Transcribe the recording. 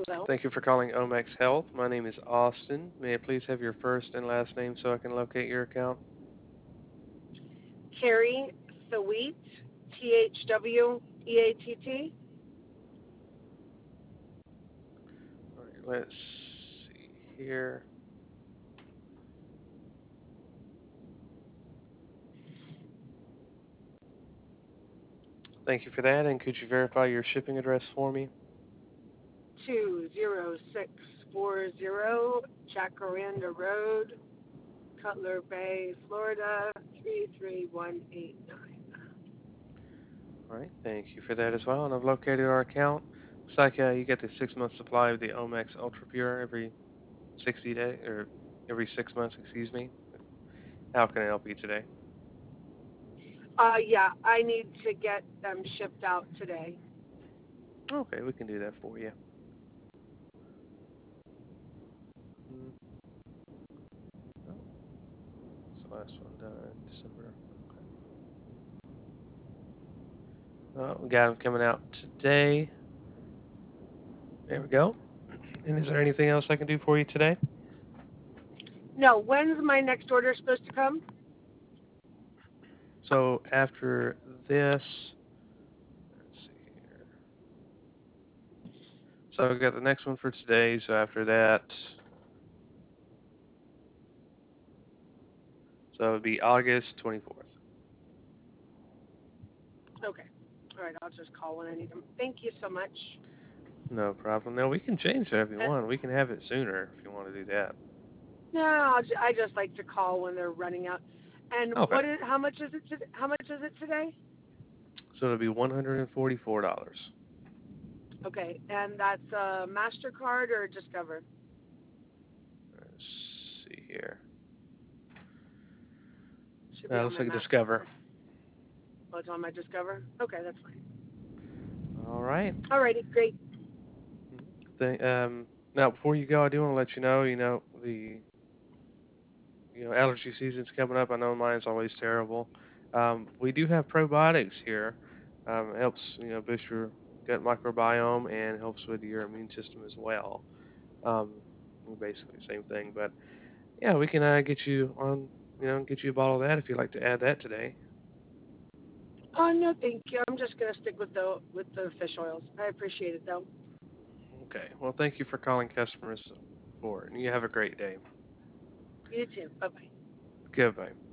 Hello. Thank you for calling Omex Health. My name is Austin. May I please have your first and last name so I can locate your account? Carrie Thweet, Thweatt. All right, let's see here. Thank you for that. And could you verify your shipping address for me? 20640 Jacaranda Road, Cutler Bay, Florida 33189. All right, thank you for that as well. And I've located our account. Looks like you get the 6 month supply of the Omex Ultra Pure every 60 day or every 6 months, excuse me. How can I help you today? Yeah, I need to get them shipped out today. Okay, we can do that for you. Mm, oh, it's the last one done in December. Okay. We got them coming out today. There we go. And is there anything else I can do for you today? No, when's my next order supposed to come? So after this, let's see here. So I got the next one for today. So after that, so it would be August 24th. Okay. All right, I'll just call when I need them. Thank you so much. No problem. Now we can change that if you Uh, want. We can have it sooner if you want to do that. No, I just like to call when they're running out. And Okay. what is? How much is it? How much is it today? So it'll be $144. Okay, and that's a Mastercard or Discover? Let's see here. Should be on Looks my like a Discover. Mastercard. Oh, it's on my Discover. Okay, that's fine. All right. Alrighty, great. Now before you go, I do want to let the allergy season's coming up. I know mine's always terrible. We do have probiotics here. It helps boost your gut microbiome and helps with your immune system as well. Um, Basically the same thing, but yeah, we can get you on get you a bottle of that if you'd like to add that today. Oh no, thank you. I'm just gonna stick with the fish oils. I appreciate it though. Okay. Well, thank you for calling customer support, and you have a great day. You too. Bye bye. Goodbye.